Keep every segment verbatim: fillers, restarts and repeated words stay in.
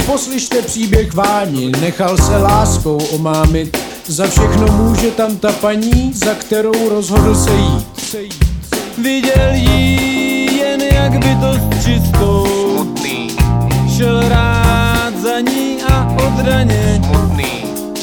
poslyšte příběh Váni, nechal se láskou omámit. Za všechno může tam ta paní, za kterou rozhodl se jít. Viděl jí jen jak bytost čistou, Smutný, šel rád za ní a odraně. smutný,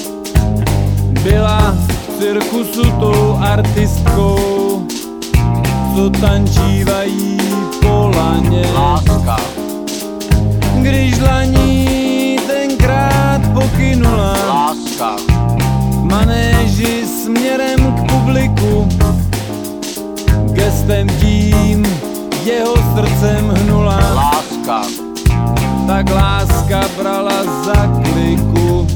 Byla v cirkusu tou artistkou, co tančívají po laně. láska, Když dlaní tenkrát pokynula láska, manéži směrem k publiku, gestem tím jeho srdcem hnula, láska, tak láska brala za kliku.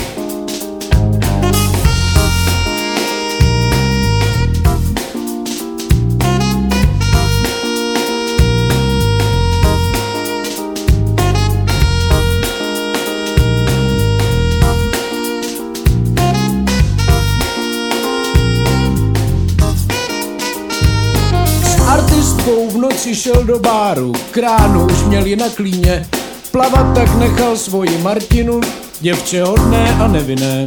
Artistkou v noci šel do báru, kránu už měli na klíně. Plavat tak nechal svoji Martinu, děvče hodné a nevinné.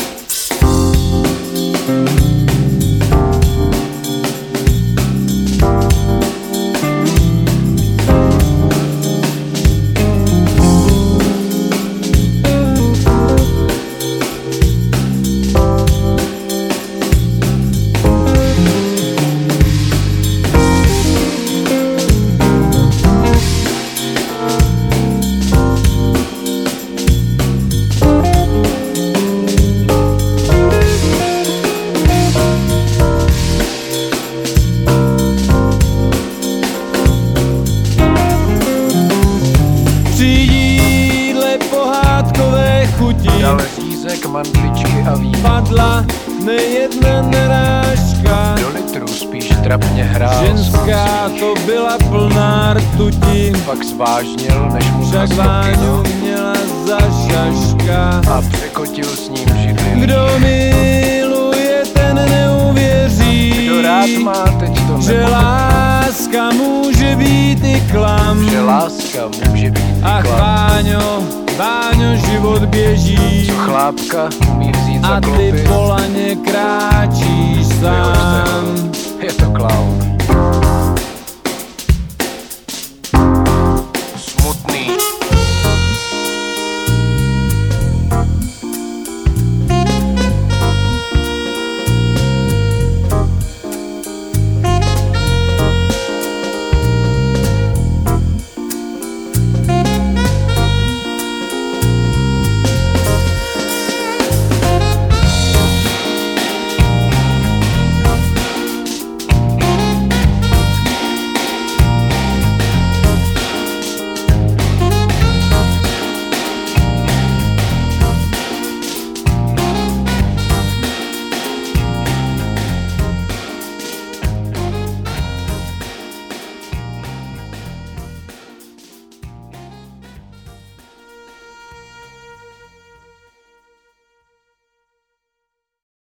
Při jídle pohádkové chuti dal řízek, mandličky a víno. padla nejedna narážka. Do litru spíš trapně hrál. Ženská to byla plná rtuti, Pak zvážnil, než mu však zhaslo Váňu kino měla za šaška. a překotil s ním židli. Kdo miluje, ten neuvěří, Kdo rád má, teď to že nepochopí. láska může být i klam. Že láska může být i Ach klam. Váňo, Váňo, život běží Co chlápka umí vzít za a ty klopy. po laně kráčíš sám.